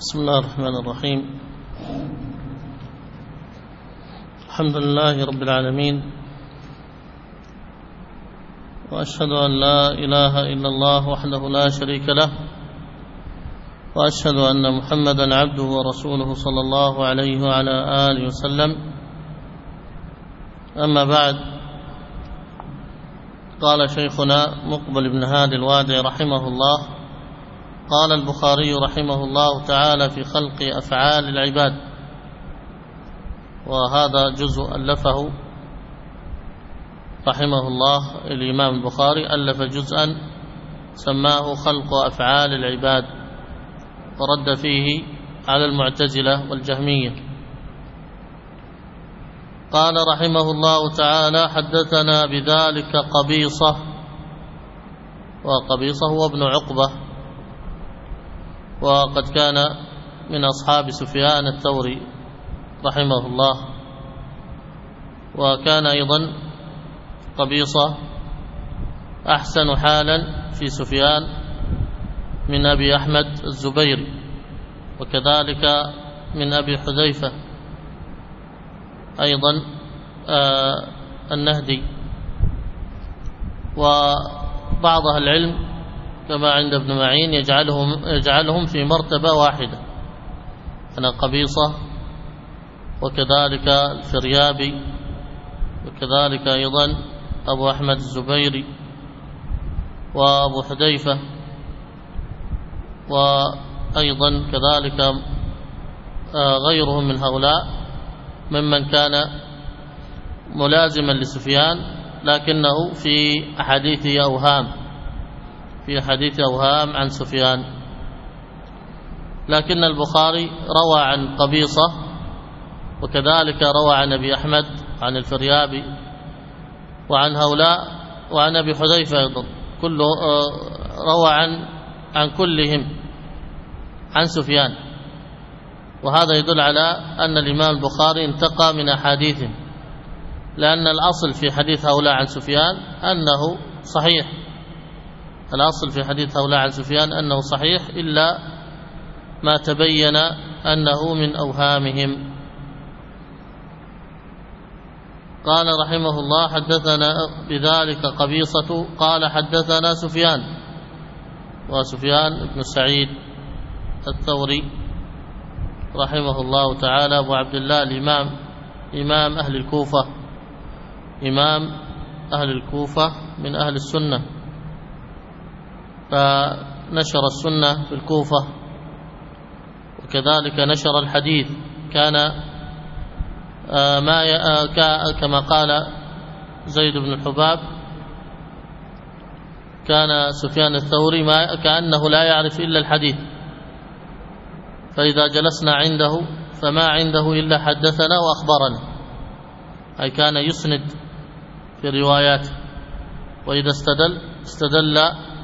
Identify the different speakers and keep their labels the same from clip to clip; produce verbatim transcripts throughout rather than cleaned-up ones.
Speaker 1: بسم الله الرحمن الرحيم. الحمد لله رب العالمين، وأشهد أن لا إله إلا الله وحده لا شريك له، وأشهد أن محمدا عبده ورسوله صلى الله عليه وعلى آله وسلم. أما بعد، قال شيخنا مقبل بن هادي الوادعي رحمه الله: قال البخاري رحمه الله تعالى في خلق أفعال العباد، وهذا جزء ألفه رحمه الله الإمام البخاري، ألف جزءا سماه خلق أفعال العباد، ورد فيه على المعتزلة والجهمية. قال رحمه الله تعالى: حدثنا بذلك قبيصة، وقبيصة هو ابن عقبة، وقد كان من أصحاب سفيان الثوري رحمه الله، وكان أيضا قبيصة أحسن حالا في سفيان من أبي أحمد الزبيري، وكذلك من أبي حذيفة أيضا آه النهدي. وبعض أهل العلم كما عند ابن معين يجعلهم, يجعلهم في مرتبة واحدة، أنا قبيصة وكذلك الفريابي وكذلك أيضا أبو أحمد الزبيري وأبو حذيفة، وأيضا كذلك غيرهم من هؤلاء ممن كان ملازما لسفيان لكنه في أحاديثه أوهام في حديث أوهام عن سفيان. لكن البخاري روى عن قبيصة، وكذلك روى عن أبي أحمد عن الفريابي وعن هؤلاء، وعن أبي حذيفة أيضا، كله روى عن عن كلهم عن سفيان. وهذا يدل على أن الإمام البخاري انتقى من أحاديثهم، لأن الأصل في حديث هؤلاء عن سفيان أنه صحيح، الأصل في حديث هؤلاء عن سفيان أنه صحيح، إلا ما تبين أنه من أوهامهم. قال رحمه الله: حدثنا بذلك قبيصة قال حدثنا سفيان، وسفيان بن سعيد الثوري رحمه الله تعالى أبو عبد الله الإمام، إمام أهل الكوفة، إمام أهل الكوفة من أهل السنة، فنشر السنة في الكوفة، وكذلك نشر الحديث. كان ما كما قال زيد بن الحباب: كان سفيان الثوري ما كأنه لا يعرف إلا الحديث، فإذا جلسنا عنده فما عنده إلا حدثنا وأخبرنا، أي كان يسند في رواياته، وإذا استدل استدل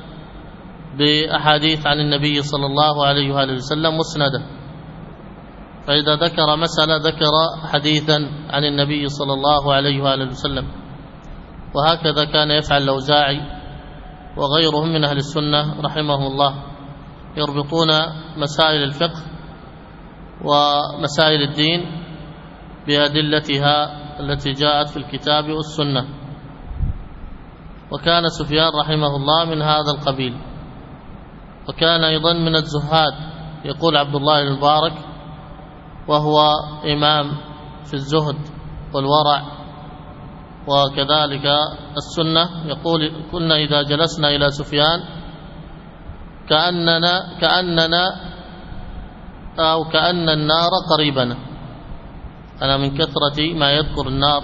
Speaker 1: بأحاديث عن النبي صلى الله عليه وآله وسلم مسندة، فإذا ذكر مسألة ذكر حديثا عن النبي صلى الله عليه وآله وسلم. وهكذا كان يفعل الأوزاعي وغيرهم من أهل السنة رحمه الله، يربطون مسائل الفقه ومسائل الدين بأدلتها التي جاءت في الكتاب والسنة. وكان سفيان رحمه الله من هذا القبيل، وكان أيضا من الزهاد. يقول عبد الله المبارك وهو إمام في الزهد والورع وكذلك السنة، يقول: كنا إذا جلسنا إلى سفيان كأننا كأننا أو كأن النار قريبنا. أنا من كثرة ما يذكر النار.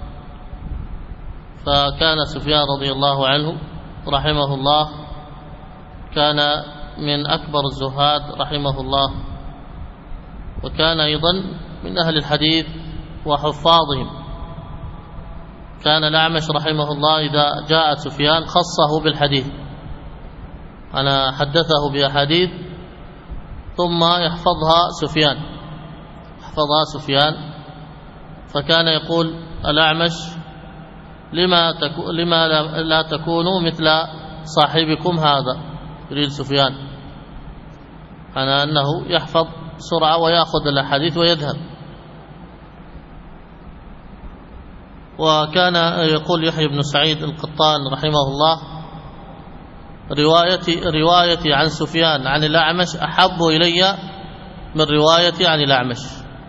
Speaker 1: فكان سفيان رضي الله عنه رحمه الله كان من أكبر الزهاد رحمه الله، وكان أيضا من أهل الحديث وحفاظهم. كان الأعمش رحمه الله إذا جاء سفيان خصه بالحديث، أنا حدثه بأحاديث ثم يحفظها سفيان يحفظها سفيان فكان يقول الأعمش: لما, تكو لما لا تكونوا مثل صاحبكم هذا، يريد سفيان، على أنه يحفظ سرعة ويأخذ الأحاديث ويذهب. وكان يقول يحيى بن سعيد القطان رحمه الله: روايتي, روايتي عن سفيان عن الأعمش أحب إلي من روايتي عن الأعمش.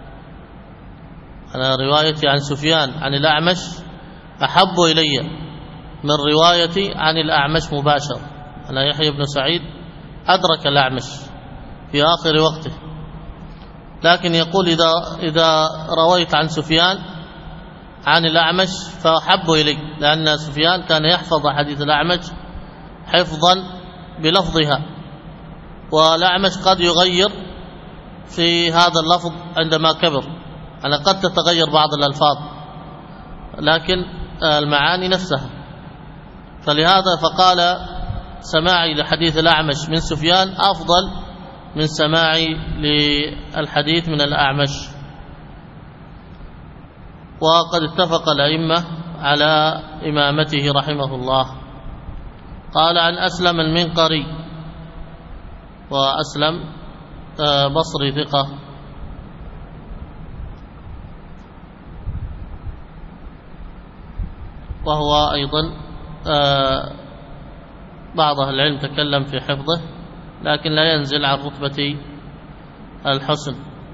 Speaker 1: أنا روايتي عن سفيان عن الأعمش أحب إلي من روايتي عن الأعمش مباشر. أنا يحيى بن سعيد أدرك الأعمش في آخر وقته، لكن يقول إذا, إذا رويت عن سفيان عن الأعمش فأحب إلي، لأن سفيان كان يحفظ حديث الأعمش حفظا بلفظها، والأعمش قد يغير في هذا اللفظ عندما كبر. أنا قد تتغير بعض الألفاظ لكن المعاني نفسها. فلهذا فقال سماعي لحديث الأعمش من سفيان أفضل من سماعي للحديث من الأعمش. وقد اتفق الأئمة على إمامته رحمه الله. قال عن أسلم المنقري، وأسلم بصري ثقة، وهو أيضا بعض أهل العلم تكلم في حفظه، لكن لا ينزل عن رتبة الحسن.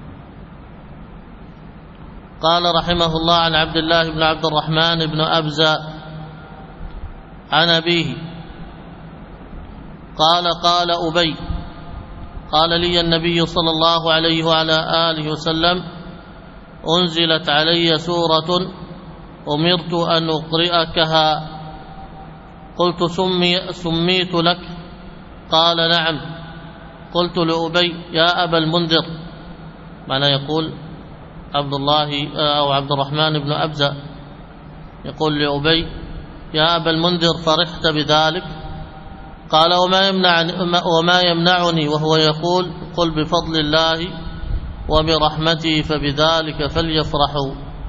Speaker 1: قال رحمه الله عن عبد الله بن عبد الرحمن بن أبزة عن أبيه قال: قال أبي: قال لي النبي صلى الله عليه وعلى آله وسلم: أنزلت علي سورة أمرت أن أقرئكها. قلت: سمي سميت لك؟ قال: نعم. قلت لأبي: يا أبا المنذر، معنى يقول عبد الله أو عبد الرحمن بن أبزة يقول لأبي: يا أبا المنذر، فرحت بذلك؟ قال: وما يمنعني, وما يمنعني وهو يقول: قل بفضل الله وبرحمته فبذلك فليفرحوا.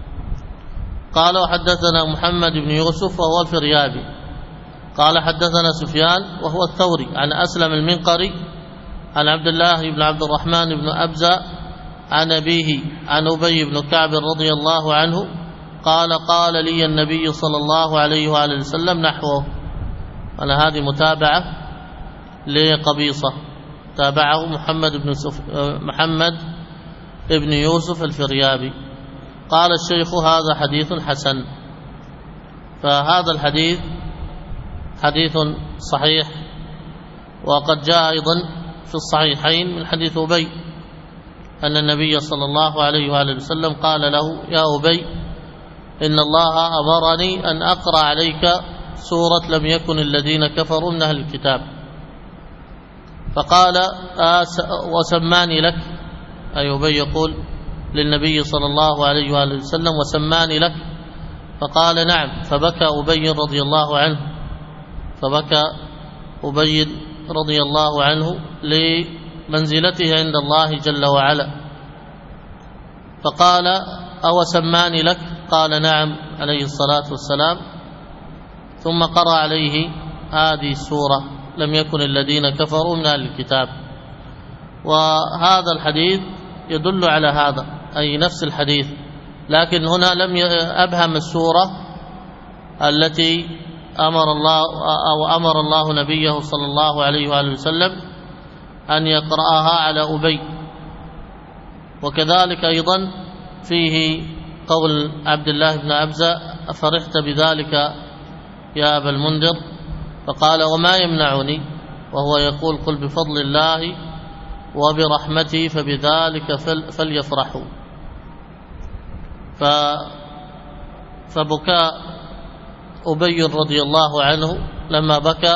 Speaker 1: قال: وحدثنا محمد بن يوسف وهو الفريابي قال: حدثنا سفيان وهو الثوري عن أسلم المنقري عن عبد الله بن عبد الرحمن بن أبزة عن أبيه عن أبي بن كعب رضي الله عنه قال: قال لي النبي صلى الله عليه وآله وسلم نحوه. أنا هذه متابعة لقبيصة، تابعه محمد بن سف... محمد بن يوسف الفريابي. قال الشيخ: هذا حديث حسن. فهذا الحديث حديث صحيح، وقد جاء أيضا في الصحيحين من حديث أبي أن النبي صلى الله عليه وآله وسلم قال له: يا أبي، إن الله أمرني أن أقرأ عليك سورة لم يكن الذين كفروا من أهل الكتاب. فقال: وسماني لك؟ أي أبي يقول للنبي صلى الله عليه وآله وسلم: وسماني لك؟ فقال: نعم. فبكى أبي رضي الله عنه فبكى أبي رضي الله عنه لمنزلته عند الله جل وعلا. فقال: أو سماني لك؟ قال: نعم عليه الصلاة والسلام. ثم قرأ عليه هذه السورة لم يكن الذين كفروا من أهل الكتاب. وهذا الحديث يدل على هذا، أي نفس الحديث، لكن هنا لم أبهم السورة التي أمر الله أو أمر الله نبيه صلى الله عليه وآله وسلم أن يقرأها على أبي. وكذلك أيضا فيه قول عبد الله بن أبزة: أفرحت بذلك يا أبا المنذر؟ فقال: وما يمنعني وهو يقول: قل بفضل الله وبرحمته فبذلك فليفرحوا. فبكاء أبي رضي الله عنه لما بكى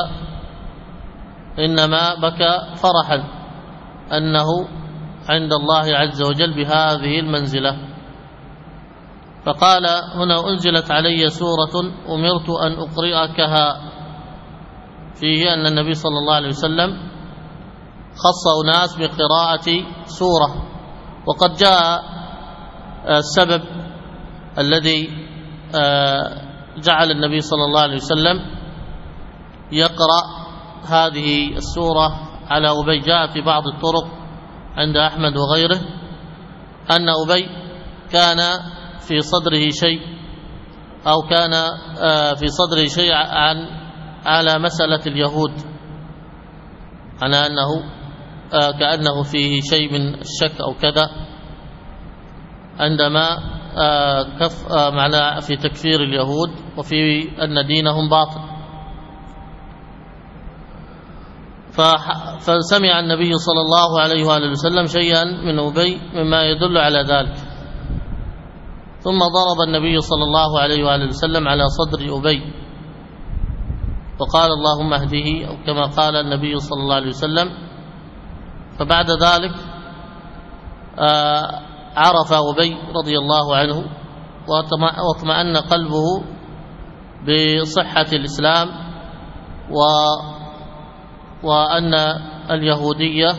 Speaker 1: إنما بكى فرحا أنه عند الله عز وجل بهذه المنزلة. فقال: هنا أنزلت علي سورة أمرت أن أقرئكها، فيه أن النبي صلى الله عليه وسلم خص أناس بقراءة سورة. وقد جاء السبب الذي جعل النبي صلى الله عليه وسلم يقرأ هذه السورة على أبي، جاء في بعض الطرق عند أحمد وغيره أن أبي كان في صدره شيء أو كان في صدره شيء عن على مسألة اليهود، على أنه كأنه فيه شيء من الشك أو كذا عندما كف معنى في تكفير اليهود وفي أن دينهم باطل. فسمع النبي صلى الله عليه وآله وسلم شيئا من أبي مما يدل على ذلك، ثم ضرب النبي صلى الله عليه وآله وسلم على صدر أبي وقال اللهم اهده، أو كما قال النبي صلى الله عليه وسلم. فبعد ذلك عرف أبي رضي الله عنه واطمأن قلبه بصحة الإسلام و وأن اليهودية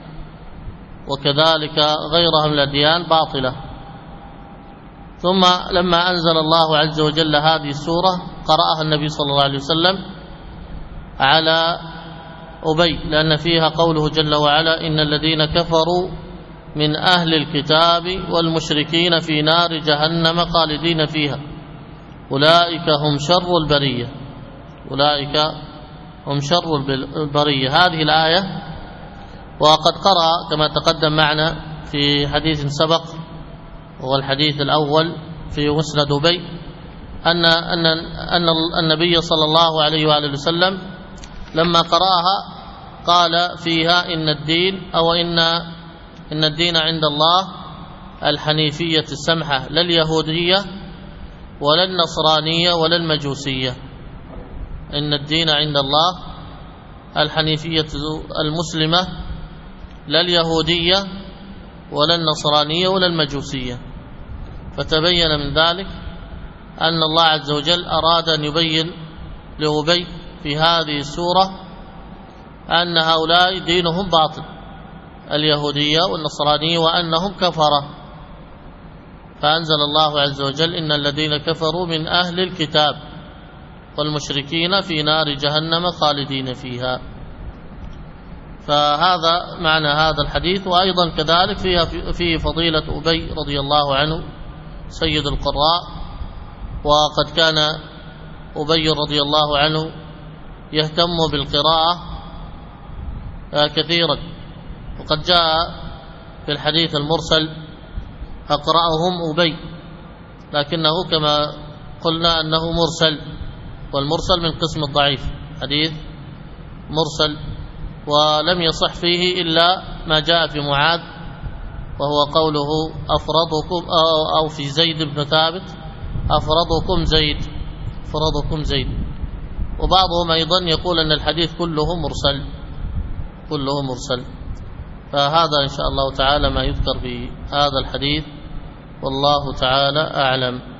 Speaker 1: وكذلك غيرها من الأديان باطلة. ثم لما أنزل الله عز وجل هذه السورة قرأها النبي صلى الله عليه وسلم على أبي، لأن فيها قوله جل وعلا إن الذين كفروا من أهل الكتاب والمشركين في نار جهنم خالدين فيها أولئك هم شر البرية، أولئك هم شر البرية. هذه الآية وقد قرأ كما تقدم معنا في حديث سبق وهو الحديث الأول في مسند أبي أن أن أن النبي صلى الله عليه وآله وسلم لما قرأها قال فيها إن الدين أو إن إن الدين عند الله الحنيفية السمحة، لا اليهودية ولا النصرانية ولا المجوسية. إن الدين عند الله الحنيفية المسلمة، لا اليهودية ولا النصرانية ولا المجوسية. فتبين من ذلك أن الله عز وجل أراد أن يبين لأبي في هذه السورة أن هؤلاء دينهم باطل، اليهودية والنصرانية، وأنهم كفرة. فأنزل الله عز وجل إن الذين كفروا من أهل الكتاب والمشركين في نار جهنم خالدين فيها. فهذا معنى هذا الحديث. وأيضا كذلك فيها في فضيلة أبي رضي الله عنه سيد القراء، وقد كان أبي رضي الله عنه يهتم بالقراءة كثيرا، وقد جاء في الحديث المرسل أقرأهم أبي، لكنه كما قلنا أنه مرسل، والمرسل من قسم الضعيف، حديث مرسل، ولم يصح فيه إلا ما جاء في معاذ وهو قوله أفرضكم أو في زيد بن ثابت أفرضكم زيد أفرضكم زيد. وبعضهم أيضا يقول أن الحديث كله مرسل كله مرسل. فهذا إن شاء الله تعالى ما يذكر في هذا الحديث، والله تعالى أعلم.